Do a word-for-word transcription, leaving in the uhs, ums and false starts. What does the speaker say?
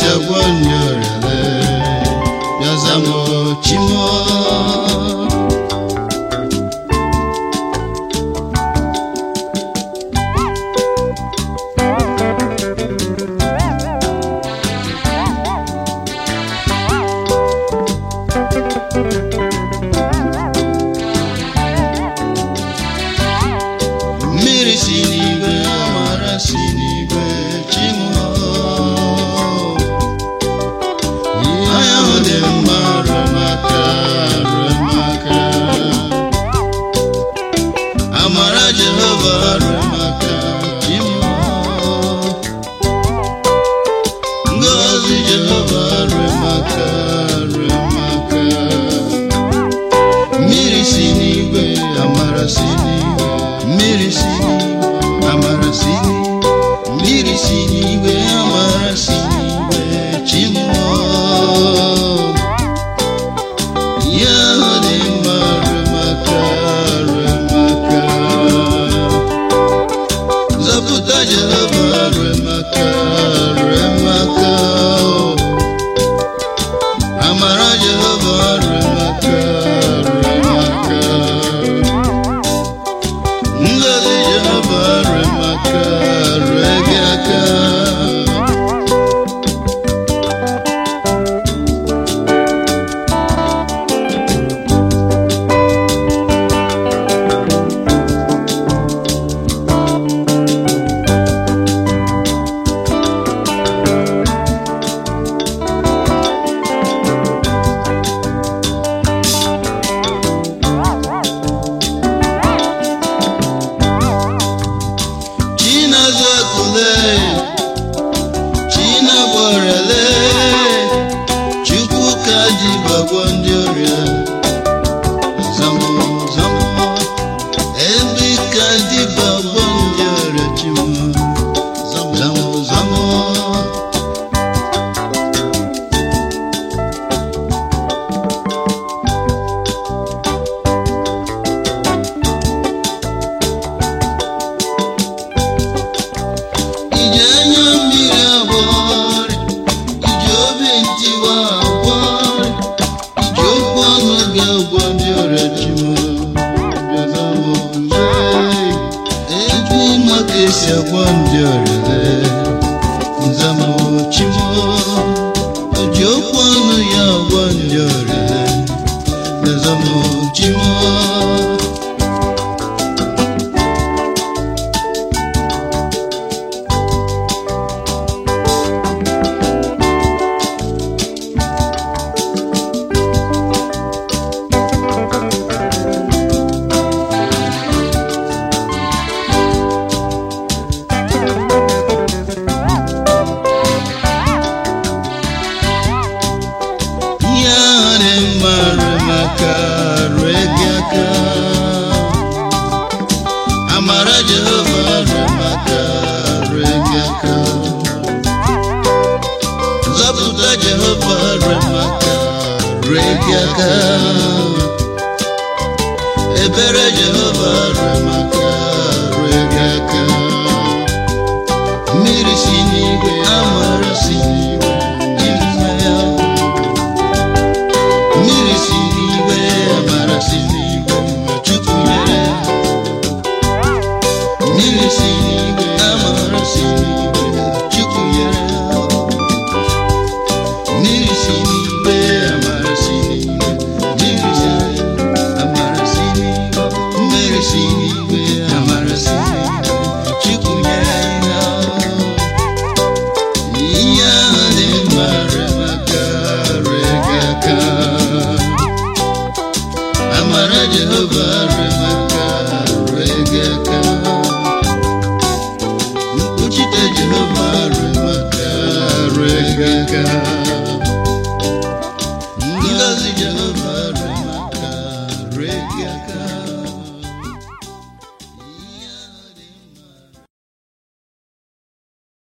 agwanyarele yazamo chimo Miri sinibe amara sinibe chimo ayode mara maka maka amara Jehovah maka chimo ngozi Jehovah maka maka Miri sinibe amara sinibe Miri sini, amara sini, miri sini, we amara sini, we chimo. Yahode mara maka, maka. Zaputa Jehovah maka, maka. Amara Jehovah maka, maka. Ngozi Jehovah maka regaka China borele Chukwu kaji bagwanjoria Zamo zamo Ebi kaji bagwanjoria chimo Zamo zamo Esi agwanjorele nzamo chimo ojokwanu ya agwanjorele nzamo chimo Amara Jehovah maka regaka Zaputa Jehovah maka regaka Ebere Jehovah maka regaka Miri sinibe amara sinibe imaya Miri sinibe amara sinibe chukuyere Miri sinibe amara sinibe chukuyere Miri sinibe amara sinibe Miri sinibe amara sinibe Miri sinibe amara sinibe chukuyere Iyane mara maka regaka Amara Jehovah maka regaka Uchite Jehovah maka regaka